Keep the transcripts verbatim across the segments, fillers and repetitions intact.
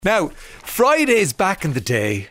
Now, Fridays back in the day,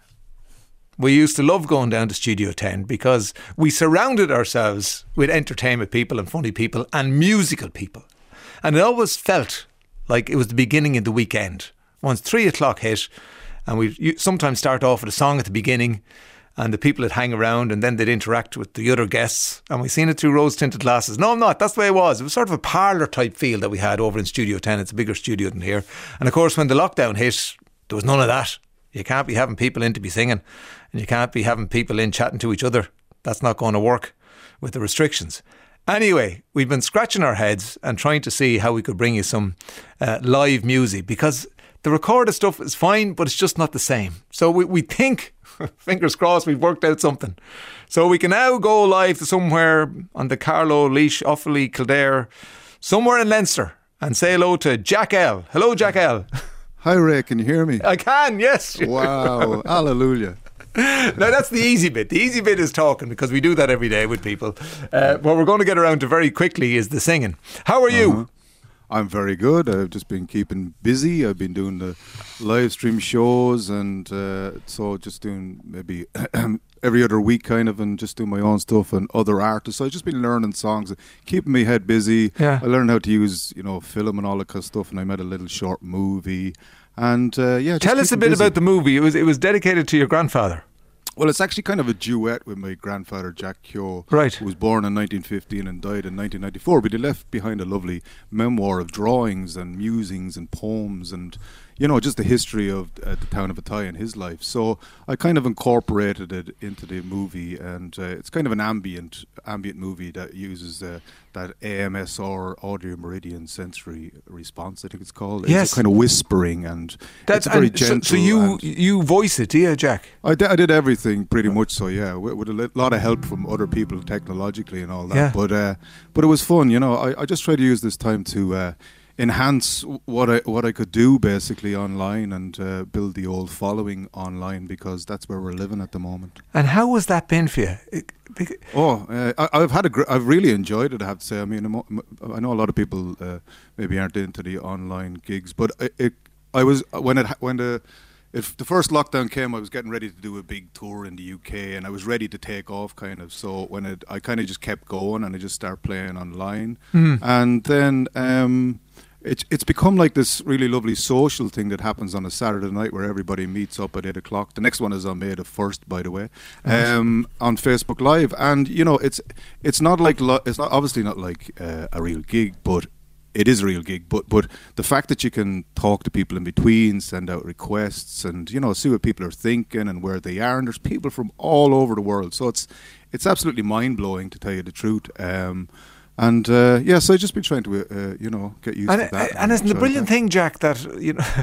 we used to love going down to Studio ten because we surrounded ourselves with entertainment people and funny people and musical people. And it always felt like it was the beginning of the weekend. Once three o'clock hit, and we'd sometimes start off with a song at the beginning, and the people would hang around and then they'd interact with the other guests, and we seen it through rose-tinted glasses. No, I'm not. That's the way it was. It was sort of a parlour type feel that we had over in Studio ten. It's a bigger studio than here. And of course, when the lockdown hit, there was none of that. You can't be having people in to be singing, and you can't be having people in chatting to each other. That's not going to work with the restrictions. Anyway, we've been scratching our heads and trying to see how we could bring you some uh, live music, because the recorded stuff is fine, but it's just not the same. So we, we think, fingers crossed, we've worked out something. So we can now go live to somewhere on the Carlow, Laois, Offaly, Kildare, somewhere in Leinster, and say hello to Jack L. Hello, Jack L. Hi, Ray, can you hear me? I can, yes. Wow, hallelujah. Now that's the easy bit. The easy bit is talking, because we do that every day with people. Uh, what we're going to get around to very quickly is the singing. How are you? Uh-huh. I'm very good. I've just been keeping busy. I've been doing the live stream shows, and uh, so just doing maybe every other week kind of, and just doing my own stuff and other artists. So I've just been learning songs, keeping my head busy. Yeah. I learned how to use, you know, film and all that kind of stuff, and I made a little short movie. And uh, yeah, tell us a bit busy. About the movie. It was it was dedicated to your grandfather. Well, it's actually kind of a duet with my grandfather, Jack Keogh, right, who was born in nineteen fifteen and died in nineteen ninety-four. But he left behind a lovely memoir of drawings and musings and poems and, you know, just the history of uh, the town of Athy and his life. So I kind of incorporated it into the movie, and uh, it's kind of an ambient ambient movie that uses uh, that A M S R, Audio Meridian Sensory Response, I think it's called. Yes. It's kind of whispering, and That's, it's very and gentle. So, so you you voice it, do you, Jack? I, d- I did everything pretty much, so yeah, with, with a li- lot of help from other people technologically and all that. Yeah. But uh, but it was fun, you know. I, I just tried to use this time to uh, enhance what I what I could do basically online, and uh, build the old following online, because that's where we're living at the moment. And how has that been for you? It, oh, uh, I, I've had a gr- I've really enjoyed it, I have to say. I mean, I'm, I know a lot of people uh, maybe aren't into the online gigs, but it, it I was when it when the If the first lockdown came, I was getting ready to do a big tour in the U K, and I was ready to take off, kind of. So when it, I kind of just kept going, and I just started playing online, mm. and then um, it's it's become like this really lovely social thing that happens on a Saturday night where everybody meets up at eight o'clock. The next one is on May the first, by the way, um, on Facebook Live, and you know it's it's not like lo- it's not obviously not like uh, a real gig, but it is a real gig, but but the fact that you can talk to people in between, send out requests, and you know see what people are thinking and where they are, and there's people from all over the world, so it's it's absolutely mind blowing, to tell you the truth. Um, and uh, yeah, so I've just been trying to uh, you know get used and to that. And, and isn't the brilliant that. thing, Jack, that you know,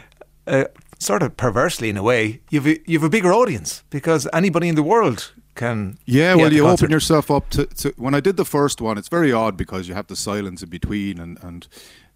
uh, sort of perversely in a way, you've a, you've a bigger audience, because anybody in the world can yeah well you concert. open yourself up to, to when I did the first one, it's very odd because you have the silence in between, and and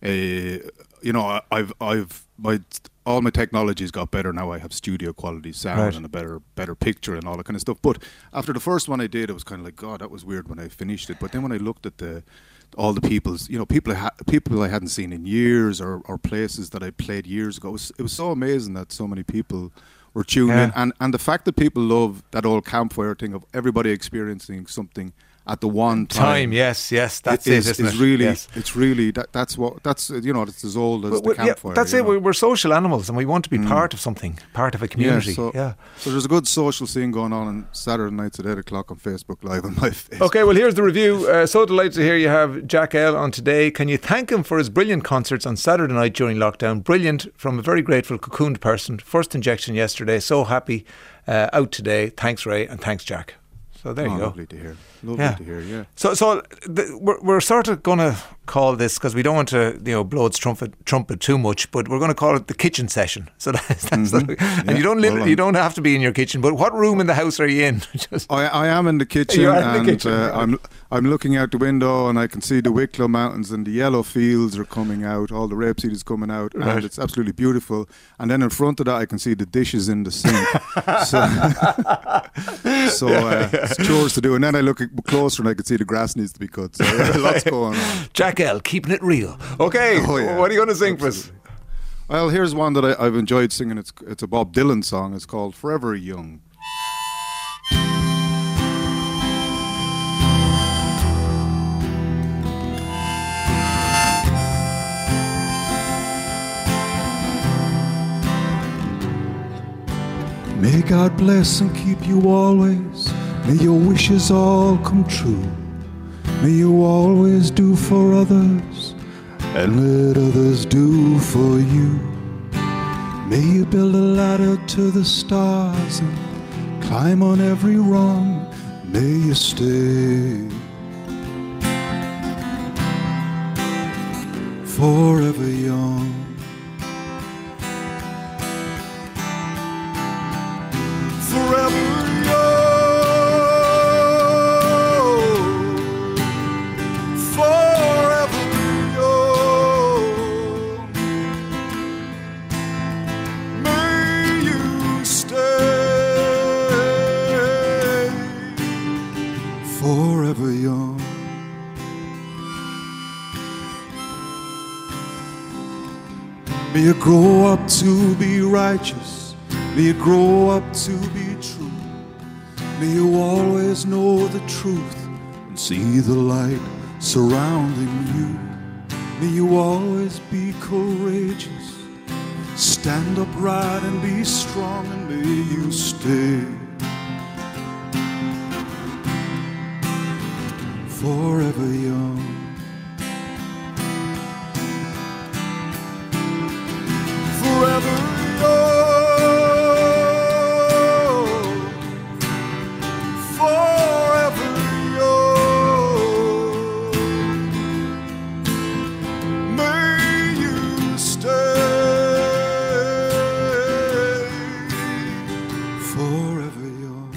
uh, you know I, I've I've my all my technology's got better now. I have studio quality sound, right, and a better better picture and all that kind of stuff. But after the first one I did, it was kind of like, God, that was weird when I finished it. But then when I looked at the all the people's, you know, people I ha- people I hadn't seen in years, or, or places that I played years ago, it was, it was so amazing that so many people were tuned yeah. in, and and the fact that people love that old campfire thing of everybody experiencing something at the one time. Time, yes, yes, that's it, it, is, isn't it's it? really, yes. it's really that. That's what. That's you know, it's as old as well, the campfire. Yeah, that's it. Know? We're social animals, and we want to be mm. part of something, part of a community. Yeah so, yeah. so there's a good social scene going on on Saturday nights at eight o'clock on Facebook Live on my Facebook. Okay, well here's the review. Uh, so delighted to hear you have Jack L on today. Can you thank him for his brilliant concerts on Saturday night during lockdown? Brilliant, from a very grateful, cocooned person. First injection yesterday. So happy. Uh, out today. Thanks, Ray, and thanks, Jack. So there oh, you go. Lovely to hear. Lovely yeah. to hear. Yeah. So, so the, we're we're sort of going to call this, because we don't want to, you know, blow its trumpet trumpet too much, but we're going to call it the kitchen session. So that's, that's mm-hmm. the, yeah. and you don't li- well, you don't have to be in your kitchen. But what room in the house are you in? Just I, I am in the kitchen, you are and in the kitchen, uh, right. I'm I'm looking out the window, and I can see the Wicklow Mountains, and the yellow fields are coming out. All the rapeseed is coming out, right. and it's absolutely beautiful. And then in front of that, I can see the dishes in the sink. so so uh, it's chores to do. And then I look closer, and I can see the grass needs to be cut. So yeah, lots going on. Jack L, keeping it real. Okay, oh, yeah. What are you going to sing for us? Well, here's one that I, I've enjoyed singing. It's it's a Bob Dylan song. It's called Forever Young. May God bless and keep you always. May your wishes all come true. May you always do for others and let others do for you. May you build a ladder to the stars and climb on every rung. May you stay forever young. Forever may you grow up to be righteous. May you grow up to be true. May you always know the truth and see the light surrounding you. May you always be courageous. Stand upright and be strong, and may you stay forever young. Forever young, forever young, may you stay forever young.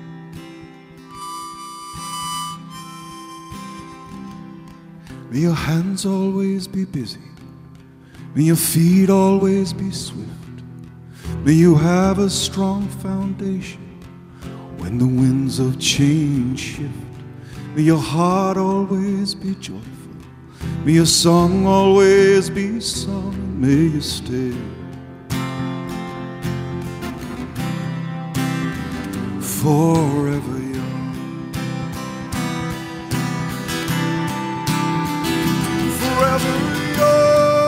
May your hands always be busy. May your feet always be swift. May you have a strong foundation when the winds of change shift. May your heart always be joyful. May your song always be sung. And may you stay forever young. Forever young.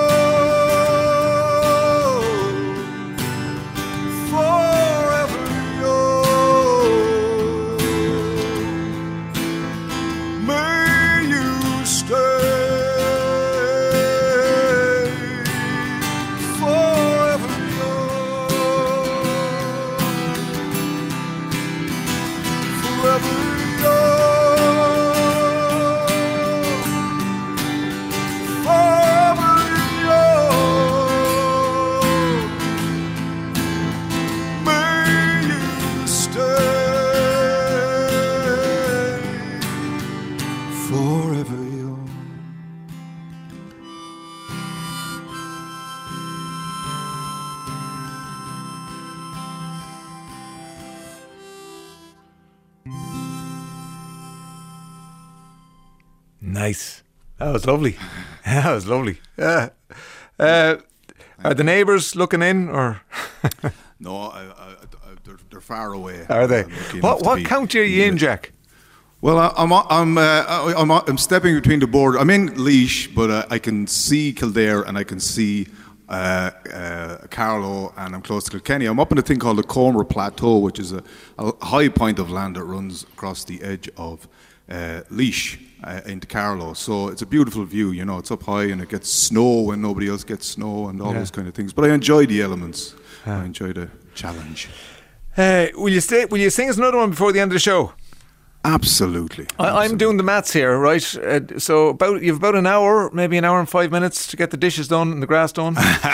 Nice. That was lovely. That was lovely. Yeah. Uh, are the neighbours looking in, or? No, I, I, I, they're, they're far away. Are they? What what county are you in, Jack? Well, I, I'm I'm uh, I'm I'm stepping between the border. I'm in Laois, but uh, I can see Kildare and I can see uh, uh, Carlow, and I'm close to Kilkenny. I'm up in a thing called the Comer Plateau, which is a, a high point of land that runs across the edge of uh, Laois. Uh, into Carlow, so it's a beautiful view. You know, it's up high and it gets snow when nobody else gets snow and all yeah. those kind of things. But I enjoy the elements. Yeah. I enjoy the challenge. Uh, will you stay? Will you sing us another one before the end of the show? Absolutely. I, Absolutely. I'm doing the maths here, right? Uh, so about you've about an hour, maybe an hour and five minutes to get the dishes done and the grass done.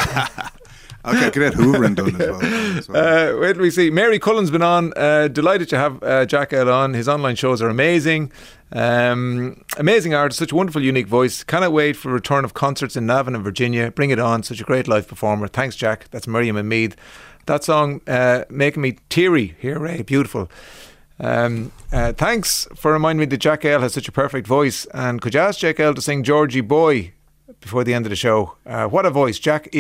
Okay, get hoovering done as well. As well. Uh, wait till we see. Mary Cullen's been on. Uh, delighted to have uh, Jack L on. His online shows are amazing. Um, amazing artist, such a wonderful, unique voice. Cannot wait for a return of concerts in Navan and Virginia. Bring it on. Such a great live performer. Thanks, Jack. That's Miriam and Meath. That song uh, making me teary. Here, Ray. Beautiful. Um, uh, thanks for reminding me that Jack L has such a perfect voice. And could you ask Jack L to sing Georgie Boy before the end of the show? Uh, what a voice. Jack is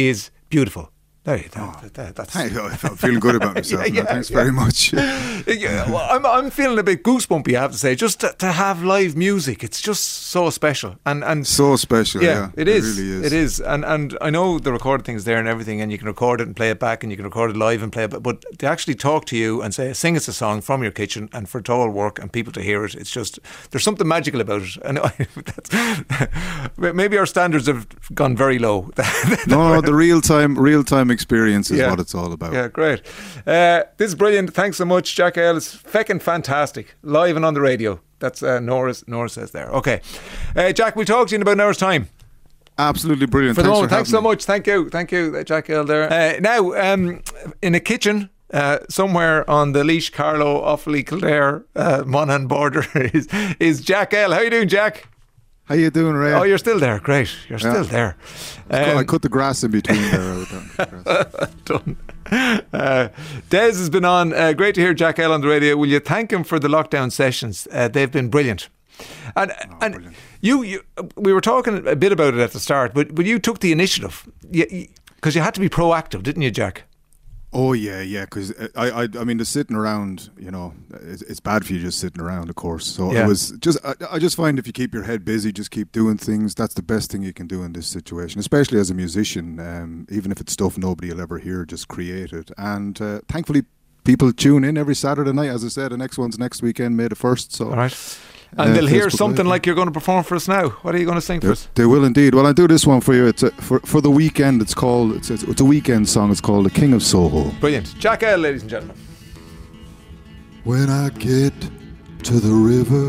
Beautiful. There you go. That, that, that's Hey, I'm feeling good about myself. Yeah, now. yeah, Thanks yeah. very much. Yeah, well, I'm I'm feeling a bit goosebumpy, I have to say, just to, to have live music. It's just so special, and and So special, yeah, yeah. it is. really is. It is, and and I know the recorded thing's there and everything, and you can record it and play it back, and you can record it live and play it. But, but to actually talk to you and say, sing us a song from your kitchen, and for it to all work and people to hear it, it's just there's something magical about it. And that's, maybe our standards have gone very low. No, no, the real time, real time experience is Yeah. what it's all about. Yeah, great. Uh, this is brilliant. Thanks so much, Jack Ale. It's feckin' fantastic. Live and on the radio. That's uh, Nora's, Nora says there. Okay. Uh, Jack, we'll talk to you in about an hour's time. Absolutely brilliant. For the thanks moment, for thanks having so me. much. Thank you. Thank you, uh, Jack Ale there. Uh, now, um, in a kitchen uh, somewhere on the Laois, Carlow, Offaly, Kildare, uh, Monaghan border is, is Jack Ale. How you doing, Jack? How you doing, Ray? Oh, you're still there. Great. You're Yeah. still there. I Um, cut the grass in between there. I cut the grass. Done. Uh, Des has been on. Uh, great to hear Jack Ale on the radio. Will you thank him for the lockdown sessions? Uh, they've been brilliant. And and brilliant. you, you, we were talking a bit about it at the start, but but you took the initiative because you, 'cause you had to be proactive, didn't you, Jack? Oh yeah, yeah. Because I, I, I mean, the sitting around, you know, it's, it's bad for you just sitting around, of course. So Yeah. it was just, I, I just find if you keep your head busy, just keep doing things. That's the best thing you can do in this situation, especially as a musician. Um, even if it's stuff nobody will ever hear, just create it. And uh, thankfully, people tune in every Saturday night. As I said, the next one's next weekend, May the first. So All right. And Uh, they'll hear Facebook something Live. like you're going to perform for us now. What are you going to sing for They, us? they will indeed. Well, I do this one for you. It's a, for for the weekend. It's called. It's, it's it's a weekend song. It's called "The King of Soho." Brilliant. Jack Ale, ladies and gentlemen. When I get to the river,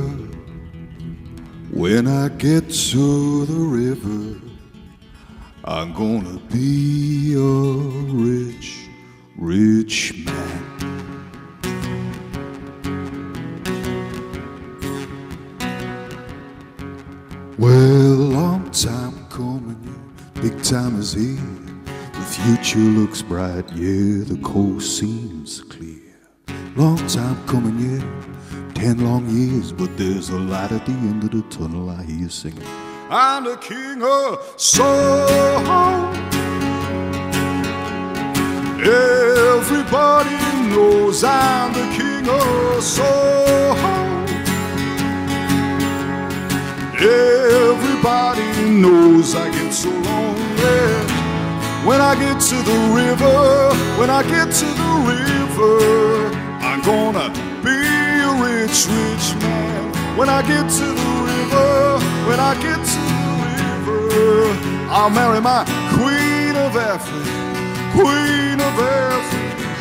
when I get to the river, I'm gonna be a rich, rich man. Well, long time coming, yeah, big time is here. The future looks bright, yeah, the coast seems clear. Long time coming, yeah, ten long years, but there's a light at the end of the tunnel. I hear you singing. I'm the king of soul. Everybody knows I'm the king of soul. Everybody knows I get so lonely when I get to the river. When I get to the river, I'm gonna be a rich, rich man. When I get to the river, when I get to the river, I'll marry my queen of Africa, queen of Africa.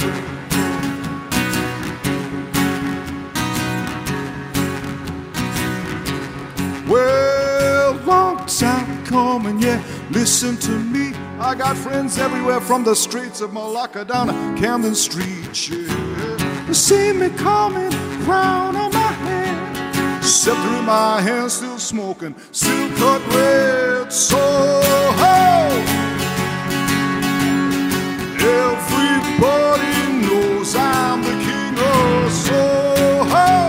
Well, long time coming, yeah, listen to me. I got friends everywhere from the streets of Malacca down to Camden Street, yeah. You see me coming, crown on my head, scepter in my hand, still smoking, still cut red. So, everybody knows I'm the king of soul.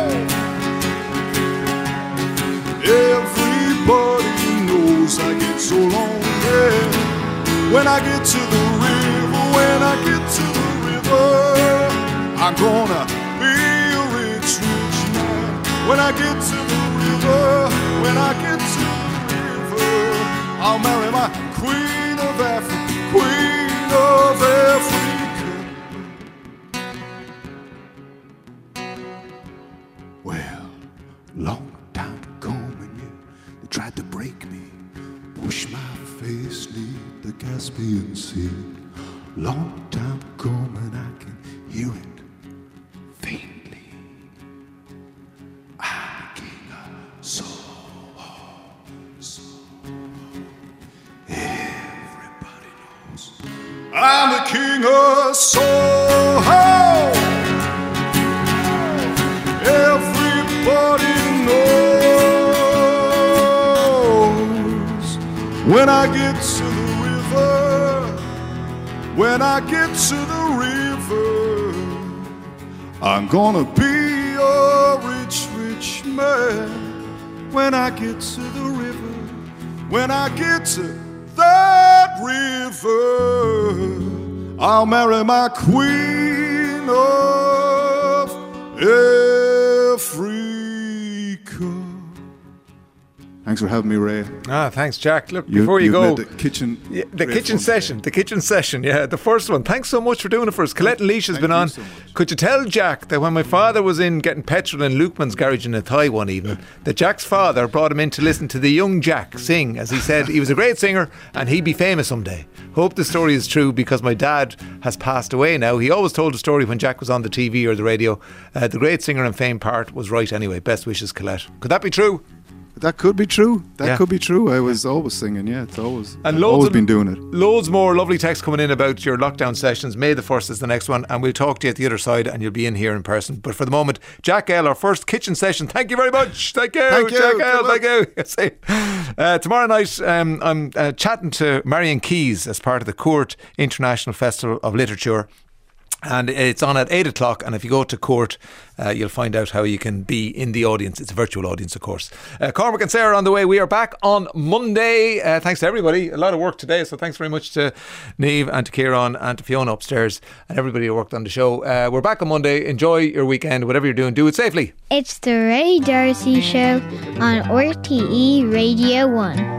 Everybody knows I get so lonely when I get to the river. When I get to the river, I'm gonna be a rich, rich man. When I get to the river, when I get to the river, I'll marry my queen of Africa, queen of Africa. Well, long time coming, yeah, they tried to break me, push my face neath the Caspian Sea. Long time coming, I can hear it faintly. I'm the king of soul, soul. Everybody knows I'm the king of soul. Everybody knows when I get to the river, when I get to the river, I'm gonna be a rich, rich man. When I get to the river, when I get to that river, I'll marry my queen of Africa. Thanks for having me, Ray. Ah, thanks, Jack. Look, You- before you you've go, made the kitchen, yeah, the great kitchen fun session, the kitchen session, yeah, the first one. Thanks so much for doing it for us. Colette and Leash has Thank been you on. so much. Could you tell Jack that when my father was in getting petrol in Lukeman's garage in Athy one evening, that Jack's father brought him in to listen to the young Jack sing, as he said he was a great singer and he'd be famous someday. Hope the story is true because my dad has passed away now. He always told the story when Jack was on the T V or the radio. Uh, the great singer and fame part was right anyway. Best wishes, Colette. Could that be true? That could be true. That Yeah. could be true. I was always singing. Yeah, it's always. And I've loads always of- been doing it. Loads more lovely texts coming in about your lockdown sessions. May the first is the next one, and we'll talk to you at the other side, and you'll be in here in person. But for the moment, Jack L, our first kitchen session. Thank you very much. Thank you, Thank you. Jack Good L. luck. Thank you. uh, tomorrow night, um, I'm uh, chatting to Marion Keys as part of the Court International Festival of Literature. And it's on at eight o'clock, and if you go to Court, uh, you'll find out how you can be in the audience. It's a virtual audience, of course. Uh, Cormac and Sarah on the way. We are back on Monday. Uh, thanks to everybody. A lot of work today, so thanks very much to Niamh and to Kieran and to Fiona upstairs and everybody who worked on the show. Uh, we're back on Monday. Enjoy your weekend. Whatever you're doing, do it safely. It's the Ray Darcy Show on R T E Radio one.